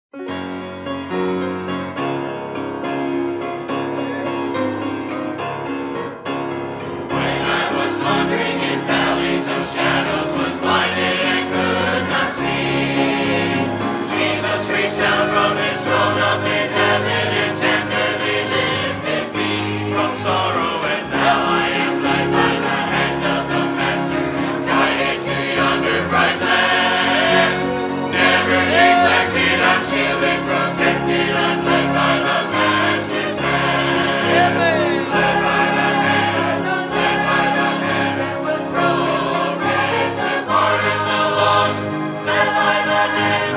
When I was wandering in valleys of shadows, was blinded and could not see, Jesus reached down from his throne up in heaven and tenderly lifted me from sorrow, and now I am led by the hand of the Master and guided to yonder bright land. Never neglected, I'm shielded, protected, I'm led by the Master's hand. Led by the hand, led by the hand that was broken to pardon the lost. Led by the hand.